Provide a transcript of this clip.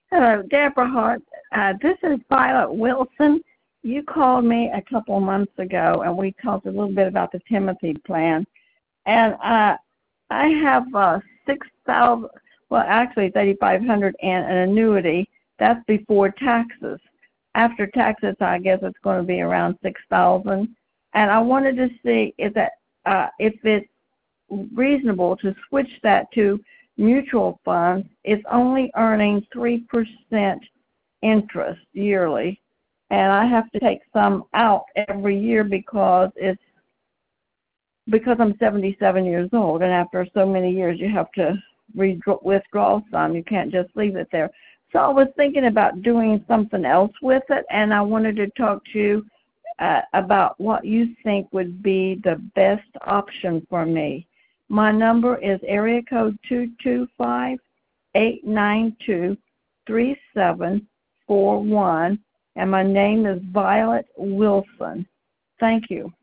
Hello, Deborah Hart. This is Violet Wilson. You called me a couple of months ago, and we talked a little bit about the Timothy plan. And I have 6,000, well, actually 3,500 and an annuity. That's before taxes. After taxes, I guess it's going to be around 6,000. And I wanted to see if it's reasonable to switch that to mutual funds. It's only earning 3% interest yearly, and I have to take some out every year because I'm 77 years old, and after so many years you have to withdraw some. You can't just leave it there. So I was thinking about doing something else with it, and I wanted to talk to you about what you think would be the best option for me. My number is area code 225-892-3741, and my name is Violet Wilson. Thank you.